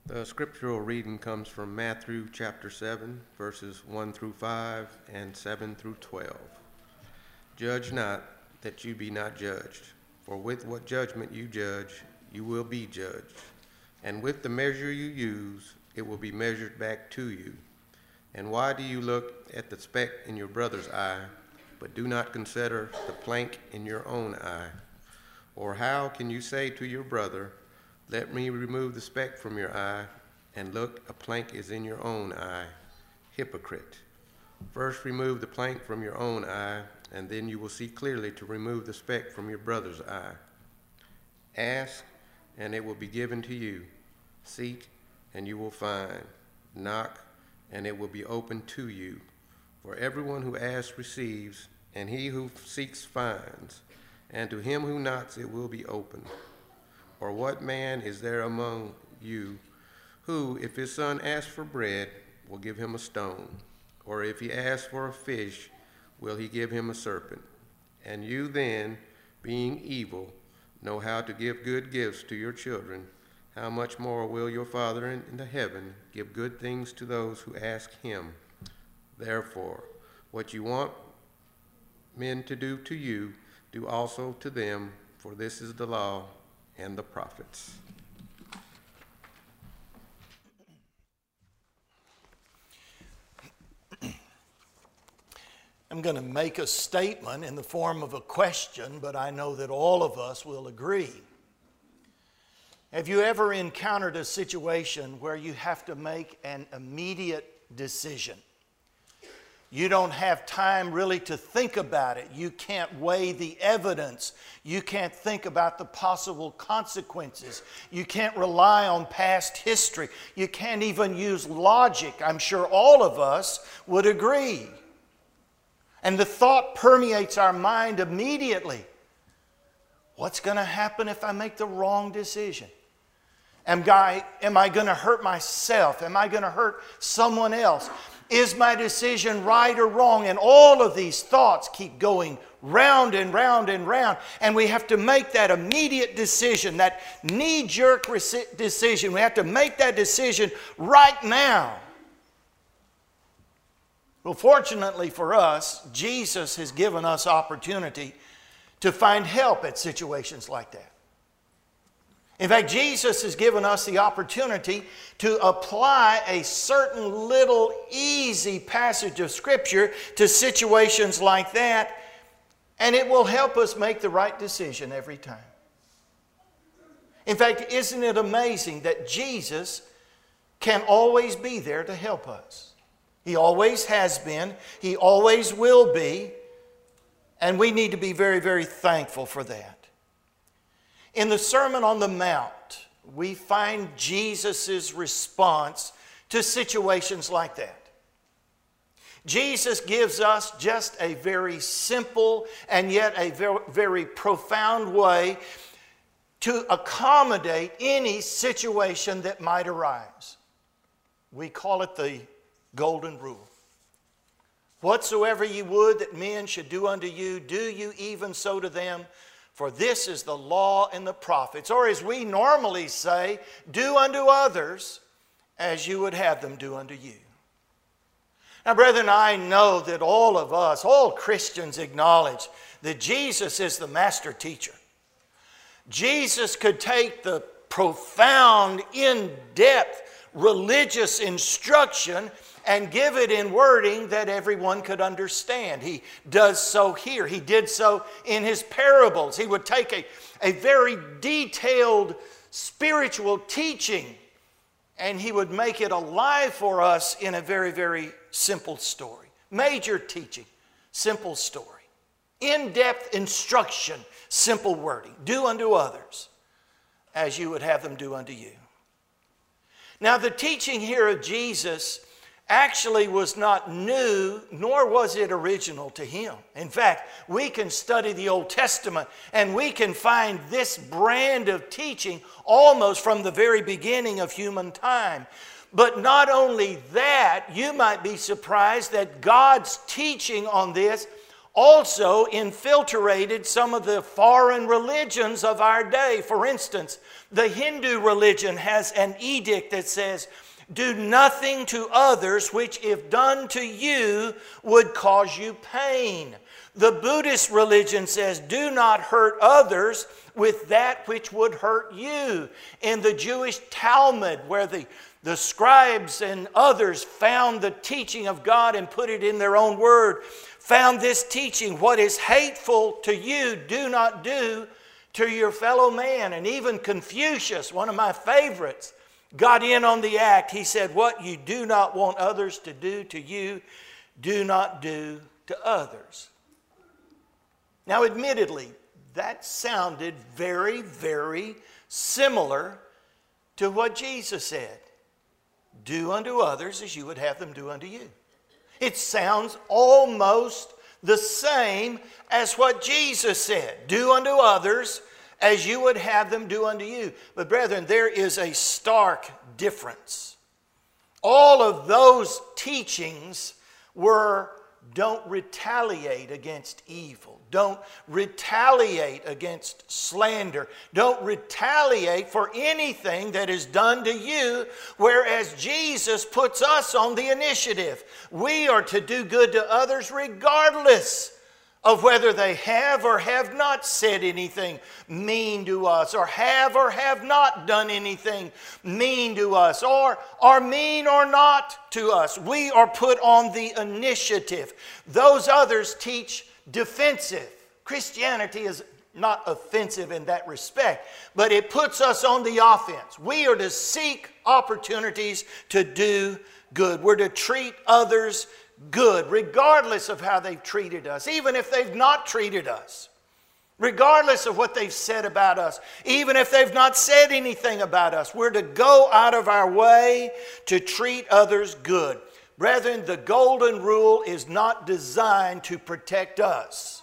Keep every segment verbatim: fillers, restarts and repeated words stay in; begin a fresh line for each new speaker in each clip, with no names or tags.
The scriptural reading comes from Matthew chapter seven, verses one through five and seven through twelve. Judge not, that you be not judged. For with what judgment you judge, you will be judged. And with the measure you use, it will be measured back to you. And why do you look at the speck in your brother's eye, but do not consider the plank in your own eye? Or how can you say to your brother, let me remove the speck from your eye, and look, a plank is in your own eye? Hypocrite. First remove the plank from your own eye, and then you will see clearly to remove the speck from your brother's eye. Ask, and it will be given to you. Seek, and you will find. Knock, and it will be opened to you. For everyone who asks receives, and he who seeks finds, and to him who knocks it will be opened. Or what man is there among you who, if his son asks for bread, will give him a stone? Or if he asks for a fish, will he give him a serpent? And you then, being evil, know how to give good gifts to your children. How much more will your Father in the heaven give good things to those who ask him? Therefore, what you want men to do to you, do also to them, for this is the law and the prophets.
I'm going to make a statement in the form of a question, but I know that all of us will agree. Have you ever encountered a situation where you have to make an immediate decision? You don't have time really to think about it. You can't weigh the evidence. You can't think about the possible consequences. You can't rely on past history. You can't even use logic. I'm sure all of us would agree. And the thought permeates our mind immediately. What's going to happen if I make the wrong decision? Am I, am I going to hurt myself? Am I going to hurt someone else? Is my decision right or wrong? And all of these thoughts keep going round and round and round. And we have to make that immediate decision, that knee-jerk decision. We have to make that decision right now. Well, fortunately for us, Jesus has given us opportunity to find help at situations like that. In fact, Jesus has given us the opportunity to apply a certain little easy passage of Scripture to situations like that, and it will help us make the right decision every time. In fact, isn't it amazing that Jesus can always be there to help us? He always has been. He always will be. And we need to be very, very thankful for that. In the Sermon on the Mount, we find Jesus' response to situations like that. Jesus gives us just a very simple and yet a very, very profound way to accommodate any situation that might arise. We call it the Golden Rule. Whatsoever ye would that men should do unto you, do you even so to them. For this is the law and the prophets. Or as we normally say, do unto others as you would have them do unto you. Now, brethren, I know that all of us, all Christians acknowledge that Jesus is the master teacher. Jesus could take the profound, in-depth religious instruction and give it in wording that everyone could understand. He does so here. He did so in his parables. He would take a, a very detailed spiritual teaching and he would make it alive for us in a very, very simple story. Major teaching, simple story. In-depth instruction, simple wording. Do unto others as you would have them do unto you. Now, the teaching here of Jesus actually was not new, nor was it original to him. In fact, we can study the Old Testament and we can find this brand of teaching almost from the very beginning of human time. But not only that, you might be surprised that God's teaching on this also infiltrated some of the foreign religions of our day. For instance, the Hindu religion has an edict that says, do nothing to others which, if done to you, would cause you pain. The Buddhist religion says, do not hurt others with that which would hurt you. In the Jewish Talmud, where the, the scribes and others found the teaching of God and put it in their own word, found this teaching, what is hateful to you, do not do to your fellow man. And even Confucius, one of my favorites, got in on the act. He said, what you do not want others to do to you, do not do to others. Now, admittedly, that sounded very, very similar to what Jesus said. Do unto others as you would have them do unto you. It sounds almost the same as what Jesus said. Do unto others as you would have them do unto you. But brethren, there is a stark difference. All of those teachings were, don't retaliate against evil. Don't retaliate against slander. Don't retaliate for anything that is done to you, whereas Jesus puts us on the initiative. We are to do good to others regardless of whether they have or have not said anything mean to us, or have or have not done anything mean to us, or are mean or not to us. We are put on the initiative. Those others teach defensive. Christianity is not offensive in that respect, but it puts us on the offense. We are to seek opportunities to do good. We're to treat others good, regardless of how they've treated us, even if they've not treated us, regardless of what they've said about us, even if they've not said anything about us. We're to go out of our way to treat others good. Brethren, the golden rule is not designed to protect us.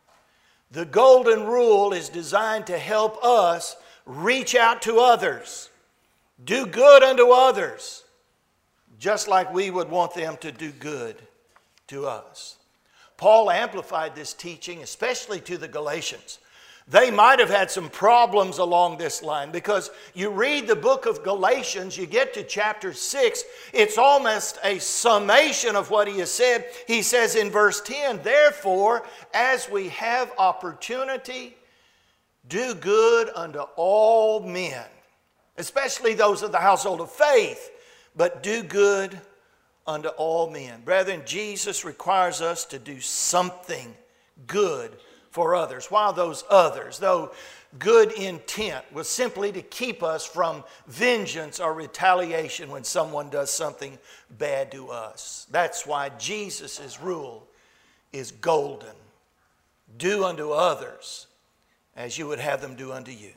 The golden rule is designed to help us reach out to others, do good unto others, just like we would want them to do good to us. Paul amplified this teaching, especially to the Galatians. They might have had some problems along this line, because you read the book of Galatians, you get to chapter six, it's almost a summation of what he has said. He says in verse ten, therefore, as we have opportunity, do good unto all men, especially those of the household of faith, but do good unto all men. Brethren, Jesus requires us to do something good for others, while those others, though good intent, was simply to keep us from vengeance or retaliation when someone does something bad to us. That's why Jesus' rule is golden. Do unto others as you would have them do unto you.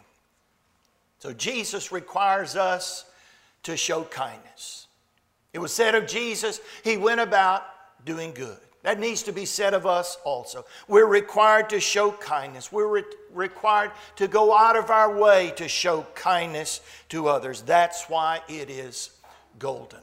So Jesus requires us to show kindness. It was said of Jesus, he went about doing good. That needs to be said of us also. We're required to show kindness. We're re- required to go out of our way to show kindness to others. That's why it is golden.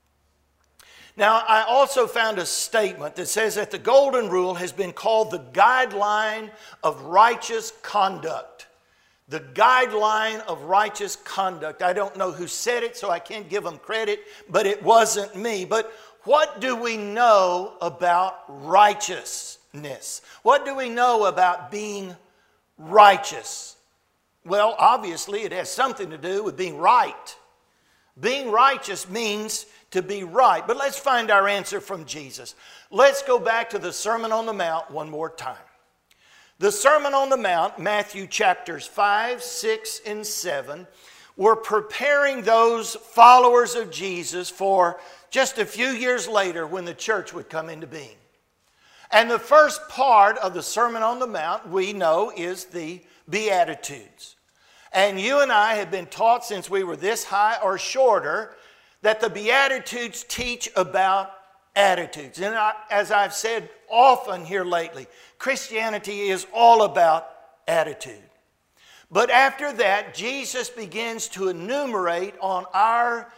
Now, I also found a statement that says that the golden rule has been called the guideline of righteous conduct. The guideline of righteous conduct. I don't know who said it, so I can't give them credit, but it wasn't me. But what do we know about righteousness? What do we know about being righteous? Well, obviously it has something to do with being right. Being righteous means to be right. But let's find our answer from Jesus. Let's go back to the Sermon on the Mount one more time. The Sermon on the Mount, Matthew chapters five, six, and seven, were preparing those followers of Jesus for just a few years later when the church would come into being. And the first part of the Sermon on the Mount, we know, is the Beatitudes. And you and I have been taught since we were this high or shorter that the Beatitudes teach about attitudes. And I, as I've said often here lately, Christianity is all about attitude. But after that, Jesus begins to enumerate on our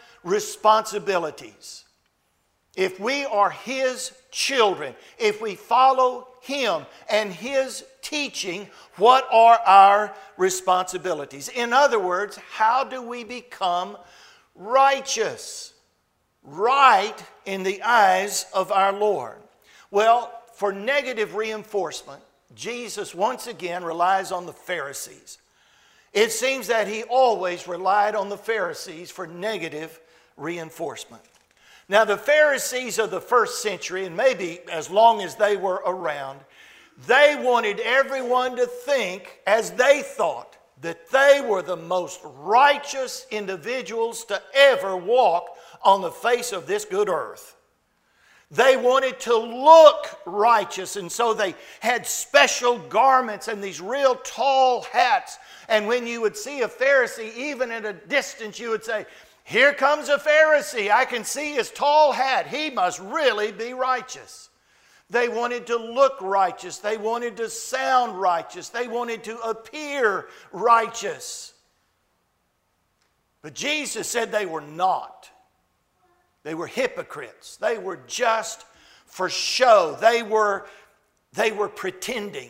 responsibilities. If we are His children, if we follow Him and His teaching, what are our responsibilities? In other words, how do we become righteous? Right in the eyes of our Lord. Well, for negative reinforcement, Jesus once again relies on the Pharisees. It seems that He always relied on the Pharisees for negative reinforcement. Now, the Pharisees of the first century, and maybe as long as they were around, they wanted everyone to think as they thought, that they were the most righteous individuals to ever walk on the face of this good earth. They wanted to look righteous, and so they had special garments and these real tall hats. And when you would see a Pharisee, even at a distance, you would say, "Here comes a Pharisee. I can see his tall hat. He must really be righteous." They wanted to look righteous. They wanted to sound righteous. They wanted to appear righteous. But Jesus said they were not. They were hypocrites. They were just for show. They were, they were pretending.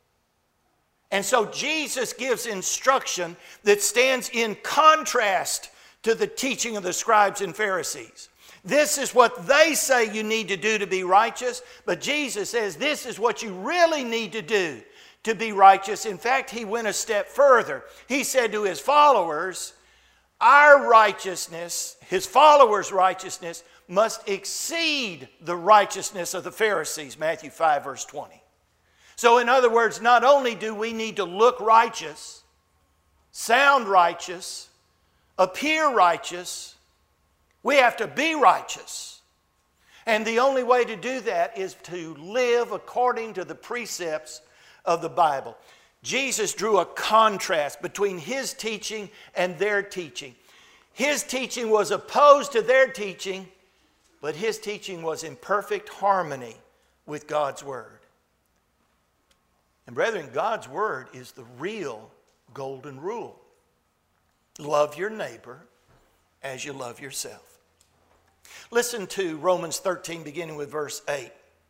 And so Jesus gives instruction that stands in contrast to the teaching of the scribes and Pharisees. This is what they say you need to do to be righteous, but Jesus says this is what you really need to do to be righteous. In fact, He went a step further. He said to His followers, our righteousness, His followers' righteousness, must exceed the righteousness of the Pharisees, Matthew five, verse twenty. So in other words, not only do we need to look righteous, sound righteous, appear righteous, we have to be righteous. And the only way to do that is to live according to the precepts of the Bible. Jesus drew a contrast between His teaching and their teaching. His teaching was opposed to their teaching, but His teaching was in perfect harmony with God's Word. And brethren, God's Word is the real golden rule. Love your neighbor as you love yourself. Listen to Romans thirteen, beginning with verse eight.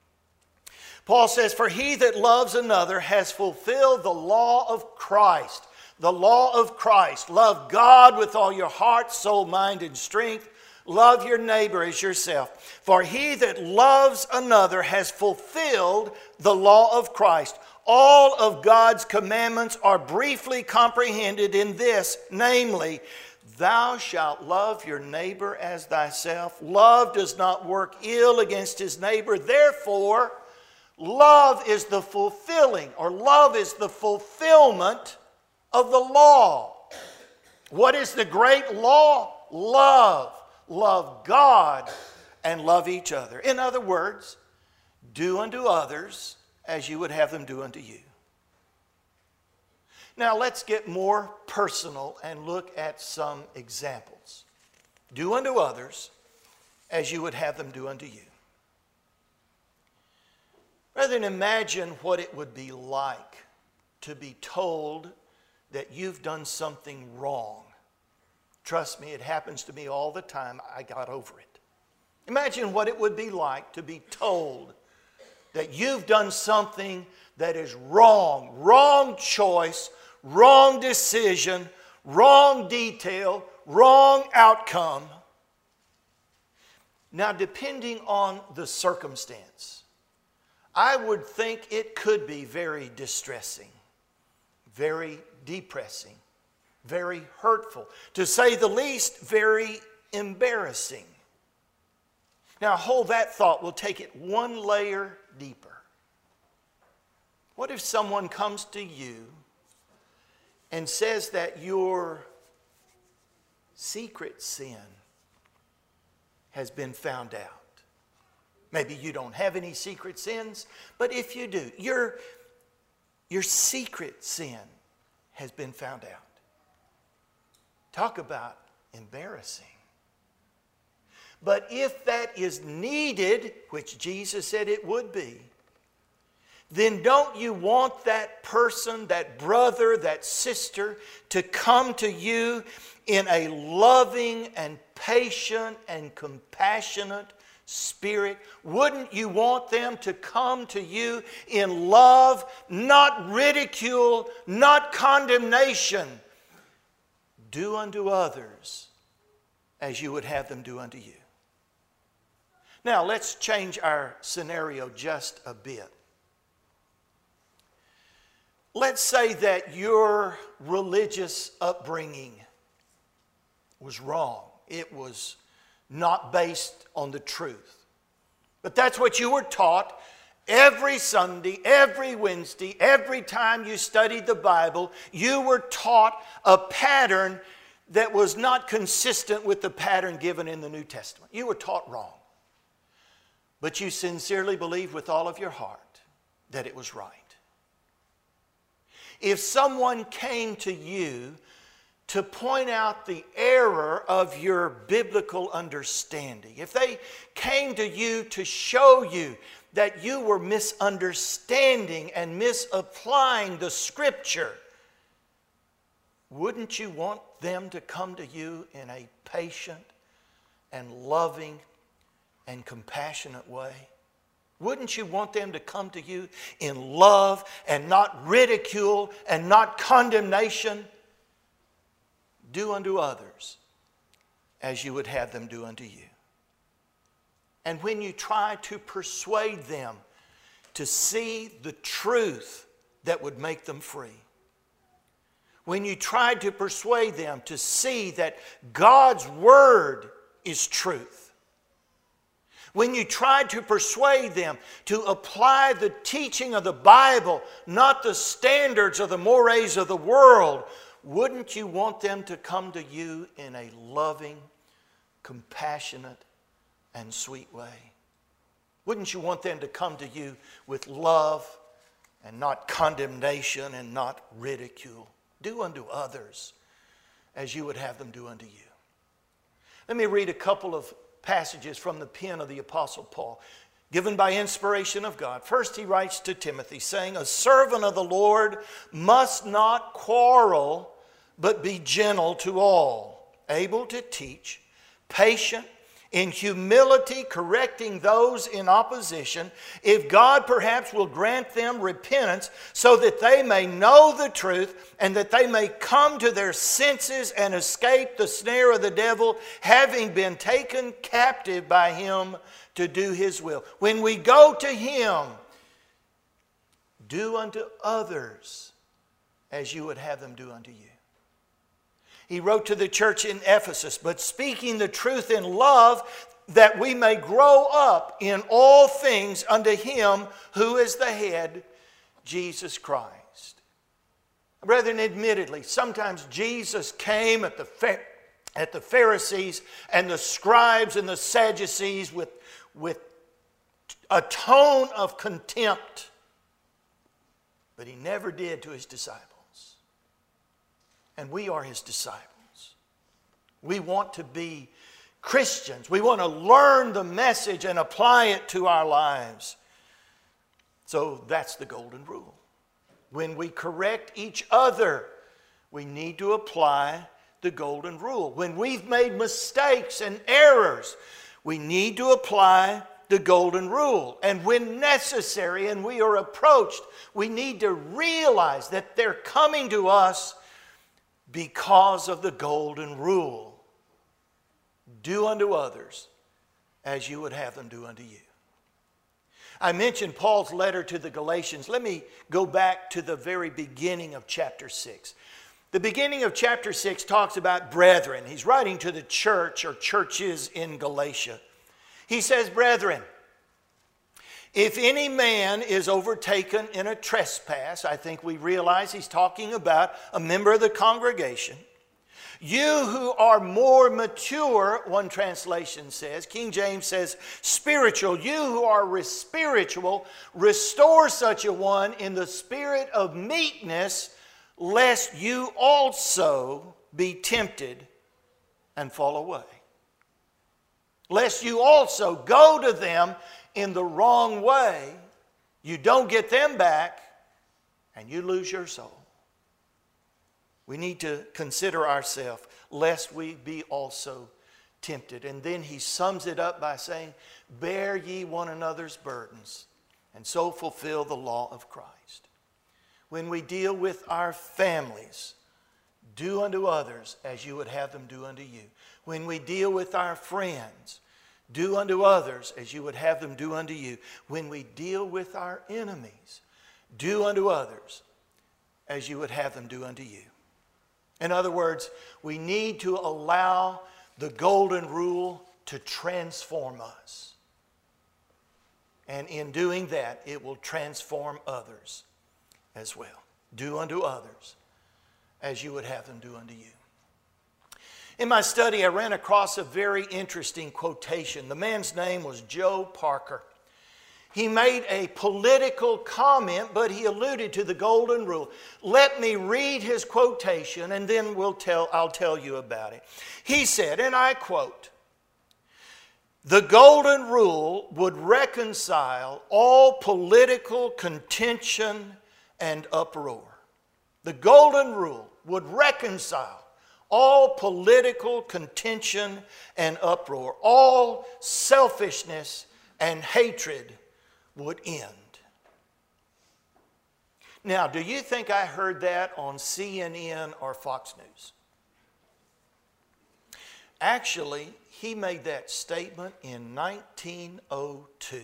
Paul says, "For he that loves another has fulfilled the law of Christ." The law of Christ. Love God with all your heart, soul, mind, and strength. Love your neighbor as yourself. For he that loves another has fulfilled the law of Christ. All of God's commandments are briefly comprehended in this, namely, thou shalt love your neighbor as thyself. Love does not work ill against his neighbor. Therefore, love is the fulfilling, or love is the fulfillment of the law. What is the great law? Love. Love God and love each other. In other words, do unto others as you would have them do unto you. Now let's get more personal and look at some examples. Do unto others as you would have them do unto you. Rather than imagine what it would be like to be told that you've done something wrong. Trust me, it happens to me all the time. I got over it. Imagine what it would be like to be told that you've done something that is wrong, wrong choice, wrong decision, wrong detail, wrong outcome. Now, depending on the circumstance, I would think it could be very distressing, very depressing, very hurtful, to say the least, very embarrassing. Now, hold that thought. We'll take it one layer deeper. What if someone comes to you and says that your secret sin has been found out? Maybe you don't have any secret sins, but if you do, your, your secret sin has been found out. Talk about embarrassing. But if that is needed, which Jesus said it would be, then don't you want that person, that brother, that sister to come to you in a loving and patient and compassionate spirit? Wouldn't you want them to come to you in love, not ridicule, not condemnation? Do unto others as you would have them do unto you. Now, let's change our scenario just a bit. Let's say that your religious upbringing was wrong. It was not based on the truth. But that's what you were taught every Sunday, every Wednesday, every time you studied the Bible. You were taught a pattern that was not consistent with the pattern given in the New Testament. You were taught wrong. But you sincerely believed with all of your heart that it was right. If someone came to you to point out the error of your biblical understanding, if they came to you to show you that you were misunderstanding and misapplying the Scripture, wouldn't you want them to come to you in a patient and loving and compassionate way? Wouldn't you want them to come to you in love and not ridicule and not condemnation? Do unto others as you would have them do unto you. And when you try to persuade them to see the truth that would make them free, when you try to persuade them to see that God's Word is truth, when you tried to persuade them to apply the teaching of the Bible, not the standards or the mores of the world, wouldn't you want them to come to you in a loving, compassionate, and sweet way? Wouldn't you want them to come to you with love and not condemnation and not ridicule? Do unto others as you would have them do unto you. Let me read a couple of passages from the pen of the Apostle Paul, given by inspiration of God. First, he writes to Timothy, saying, "A servant of the Lord must not quarrel, but be gentle to all, able to teach, patient, in humility correcting those in opposition, if God perhaps will grant them repentance, so that they may know the truth, and that they may come to their senses and escape the snare of the devil, having been taken captive by him to do his will." When we go to him, do unto others as you would have them do unto you. He wrote to the church in Ephesus, "But speaking the truth in love, that we may grow up in all things unto him who is the head, Jesus Christ." Brethren, admittedly, sometimes Jesus came at the, at the Pharisees and the scribes and the Sadducees with, with a tone of contempt, but he never did to his disciples. And we are his disciples. We want to be Christians. We want to learn the message and apply it to our lives. So that's the golden rule. When we correct each other, we need to apply the golden rule. When we've made mistakes and errors, we need to apply the golden rule. And when necessary and we are approached, we need to realize that they're coming to us because of the golden rule. Do unto others as you would have them do unto you. I mentioned Paul's letter to the Galatians. Let me go back to the very beginning of chapter six. The beginning of chapter six talks about brethren. He's writing to the church or churches in Galatia. He says, "Brethren, if any man is overtaken in a trespass," I think we realize he's talking about a member of the congregation. "You who are more mature," one translation says, King James says spiritual, "you who are spiritual, restore such a one in the spirit of meekness, lest you also be tempted and fall away." Lest you also go to them in the wrong way, you don't get them back, and you lose your soul. We need to consider ourselves, lest we be also tempted. And then he sums it up by saying, bear ye one another's burdens, and so fulfill the law of Christ. When we deal with our families, do unto others as you would have them do unto you. When we deal with our friends, do unto others as you would have them do unto you. When we deal with our enemies, do unto others as you would have them do unto you. In other words, we need to allow the golden rule to transform us. And in doing that, it will transform others as well. Do unto others as you would have them do unto you. In my study, I ran across a very interesting quotation. The man's name was Joe Parker. He made a political comment, but he alluded to the golden rule. Let me read his quotation, and then we'll tell, I'll tell you about it. He said, and I quote, "The golden rule would reconcile all political contention and uproar." The golden rule would reconcile all political contention and uproar. All selfishness and hatred would end. Now, do you think I heard that on C N N or Fox News? Actually, he made that statement in nineteen oh two.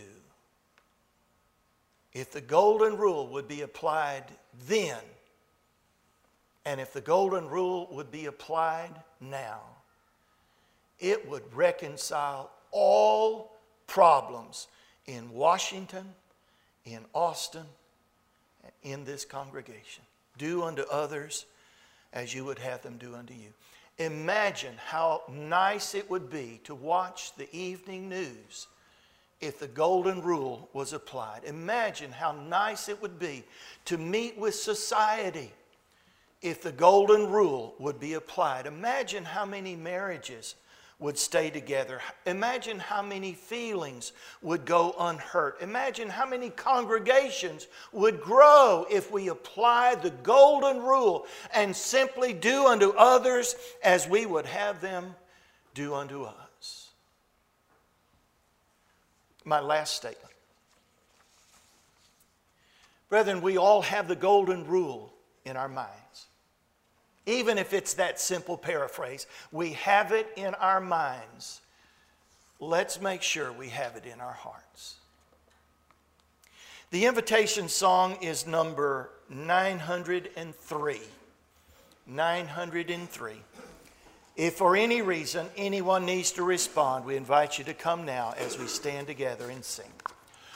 If the golden rule would be applied then, and if the golden rule would be applied now, it would reconcile all problems in Washington, in Austin, in this congregation. Do unto others as you would have them do unto you. Imagine how nice it would be to watch the evening news if the golden rule was applied. Imagine how nice it would be to meet with society if the golden rule would be applied. Imagine how many marriages would stay together. Imagine how many feelings would go unhurt. Imagine how many congregations would grow if we applied the golden rule and simply do unto others as we would have them do unto us. My last statement. Brethren, we all have the golden rule in our minds. Even if it's that simple paraphrase, we have it in our minds. Let's make sure we have it in our hearts. The invitation song is number nine hundred three. nine hundred three. If for any reason anyone needs to respond, we invite you to come now as we stand together and sing.